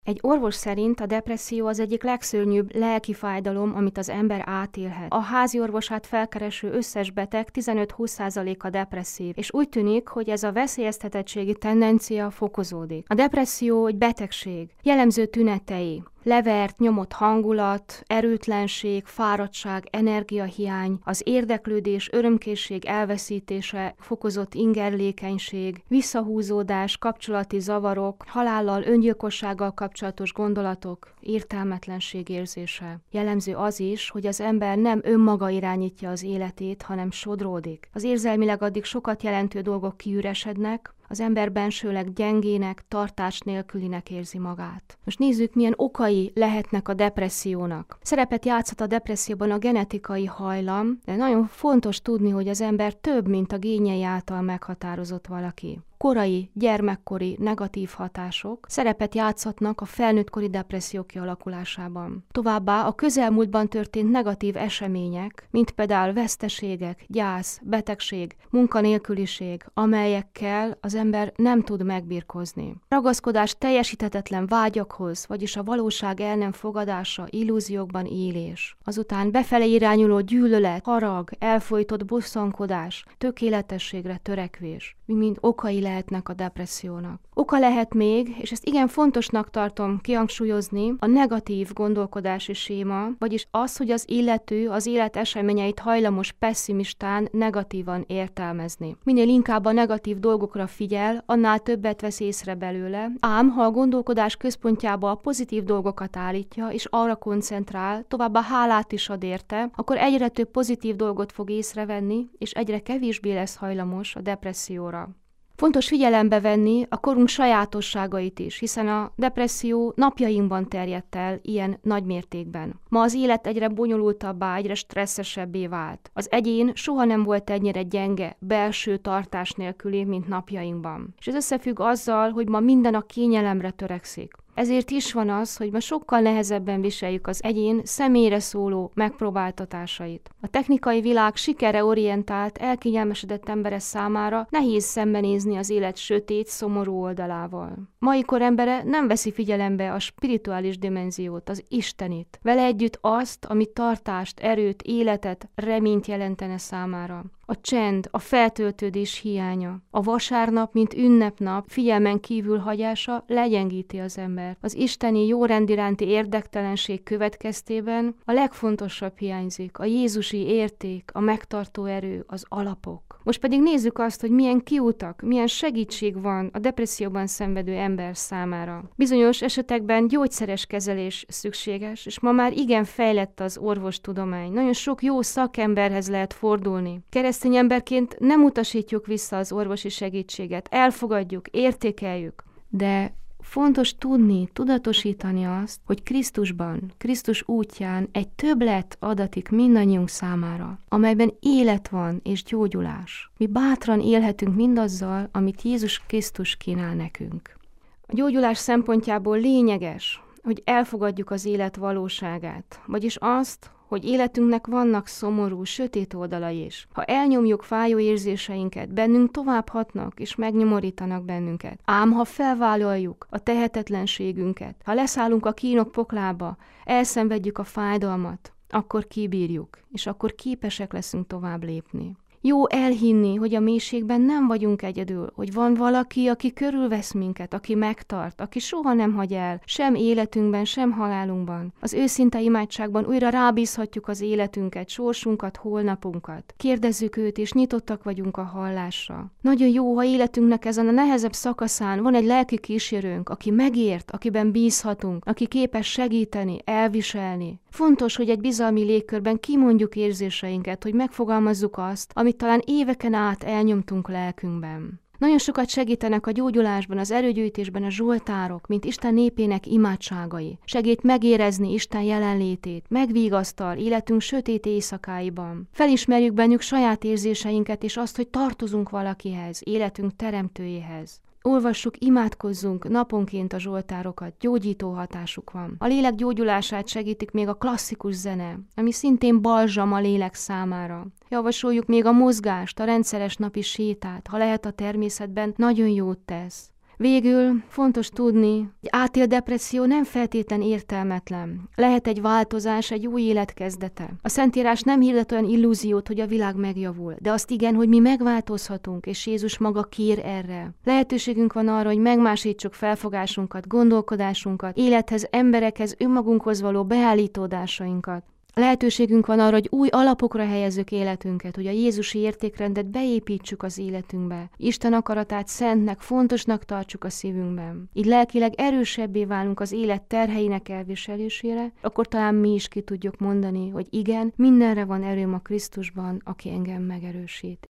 Egy orvos szerint a depresszió az egyik legszörnyűbb lelki fájdalom, amit az ember átélhet. A házi orvosát felkereső összes beteg 15-20%-a depresszív, és úgy tűnik, hogy ez a veszélyeztetettségi tendencia fokozódik. A depresszió egy betegség. Jellemző tünetei: levert, nyomott hangulat, erőtlenség, fáradtság, energiahiány, az érdeklődés, örömkészség elveszítése, fokozott ingerlékenység, visszahúzódás, kapcsolati zavarok, halállal, öngyilkossággal kapcsolatos gondolatok, értelmetlenség érzése. Jellemző az is, hogy az ember nem önmaga irányítja az életét, hanem sodródik. Az érzelmileg addig sokat jelentő dolgok kiüresednek, az ember bensőleg gyengének, tartás nélkülinek érzi magát. Most nézzük, milyen okai lehetnek a depressziónak. Szerepet játszhat a depresszióban a genetikai hajlam, de nagyon fontos tudni, hogy az ember több, mint a génjei által meghatározott valaki. Korai, gyermekkori negatív hatások szerepet játszhatnak a felnőttkori depresszió kialakulásában. Továbbá a közelmúltban történt negatív események, mint például veszteségek, gyász, betegség, munkanélküliség, amelyekkel az ember nem tud megbirkózni. Ragaszkodás teljesíthetetlen vágyakhoz, vagyis a valóság el nem fogadása, illúziókban élés. Azután befelé irányuló gyűlölet, harag, elfojtott bosszankodás, tökéletességre törekvés, mind okai lehetnek a depressziónak. Oka lehet még, és ezt igen fontosnak tartom kihangsúlyozni, a negatív gondolkodási séma, vagyis az, hogy az illető az élet eseményeit hajlamos pesszimistán, negatívan értelmezni. Minél inkább a negatív dolgokra figyel, annál többet vesz észre belőle, ám ha a gondolkodás központjába a pozitív dolgokat állítja, és arra koncentrál, továbbá hálát is ad érte, akkor egyre több pozitív dolgot fog észrevenni, és egyre kevésbé lesz hajlamos a depresszióra. Fontos figyelembe venni a korunk sajátosságait is, hiszen a depresszió napjainkban terjedt el ilyen nagy mértékben. Ma az élet egyre bonyolultabbá, egyre stresszesebbé vált. Az egyén soha nem volt ennyire gyenge, belső tartás nélküli, mint napjainkban. És ez összefügg azzal, hogy ma minden a kényelemre törekszik. Ezért is van az, hogy ma sokkal nehezebben viseljük az egyén személyre szóló megpróbáltatásait. A technikai világ sikerre orientált, elkényelmesedett embere számára nehéz szembenézni az élet sötét, szomorú oldalával. Mai kor embere nem veszi figyelembe a spirituális dimenziót, az Istenit. Vele együtt azt, ami tartást, erőt, életet, reményt jelentene számára. A csend, a feltöltődés hiánya, a vasárnap, mint ünnepnap figyelmen kívül hagyása legyengíti az embert. Az isteni jórend iránti érdektelenség következtében a legfontosabb hiányzik, a jézusi érték, a megtartó erő, az alapok. Most pedig nézzük azt, hogy milyen kiutak, milyen segítség van a depresszióban szenvedő ember számára. Bizonyos esetekben gyógyszeres kezelés szükséges, és ma már igen fejlett az orvostudomány. Nagyon sok jó szakemberhez lehet fordulni. Keresztény emberként nem utasítjuk vissza az orvosi segítséget, elfogadjuk, értékeljük, de fontos tudni, tudatosítani azt, hogy Krisztusban, Krisztus útján egy többlet adatik mindannyiunk számára, amelyben élet van és gyógyulás. Mi bátran élhetünk mindazzal, amit Jézus Krisztus kínál nekünk. A gyógyulás szempontjából lényeges, hogy elfogadjuk az élet valóságát, vagyis azt, hogy életünknek vannak szomorú, sötét oldalai is. Ha elnyomjuk fájó érzéseinket, bennünk tovább hatnak és megnyomorítanak bennünket. Ám ha felvállaljuk a tehetetlenségünket, ha leszállunk a kínok poklába, elszenvedjük a fájdalmat, akkor kibírjuk, és akkor képesek leszünk tovább lépni. Jó elhinni, hogy a mélységben nem vagyunk egyedül, hogy van valaki, aki körülvesz minket, aki megtart, aki soha nem hagy el, sem életünkben, sem halálunkban. Az őszinte imádságban újra rábízhatjuk az életünket, sorsunkat, holnapunkat. Kérdezzük őt, és nyitottak vagyunk a hallásra. Nagyon jó, ha életünknek ezen a nehezebb szakaszán van egy lelki kísérőnk, aki megért, akiben bízhatunk, aki képes segíteni, elviselni. Fontos, hogy egy bizalmi légkörben kimondjuk érzéseinket, hogy megfogalmazzuk azt, amit talán éveken át elnyomtunk lelkünkben. Nagyon sokat segítenek a gyógyulásban, az erőgyűjtésben a zsoltárok, mint Isten népének imádságai. Segít megérezni Isten jelenlétét, megvigasztal életünk sötét éjszakáiban. Felismerjük bennük saját érzéseinket és azt, hogy tartozunk valakihez, életünk teremtőjéhez. Olvassuk, imádkozzunk naponként a zsoltárokat, gyógyító hatásuk van. A lélek gyógyulását segítik még a klasszikus zene, ami szintén balzsam a lélek számára. Javasoljuk még a mozgást, a rendszeres napi sétát, ha lehet a természetben, nagyon jót tesz. Végül fontos tudni, hogy átéldepresszió nem feltétlen értelmetlen. Lehet egy változás, egy új élet kezdete. A Szentírás nem hirdet olyan illúziót, hogy a világ megjavul, de azt igen, hogy mi megváltozhatunk, és Jézus maga kér erre. Lehetőségünk van arra, hogy megmásítsuk felfogásunkat, gondolkodásunkat, élethez, emberekhez, önmagunkhoz való beállítódásainkat. Lehetőségünk van arra, hogy új alapokra helyezzük életünket, hogy a Jézusi értékrendet beépítsük az életünkbe. Isten akaratát szentnek, fontosnak tartsuk a szívünkben. Így lelkileg erősebbé válunk az élet terheinek elviselésére, akkor talán mi is ki tudjuk mondani, hogy igen, mindenre van erőm a Krisztusban, aki engem megerősít.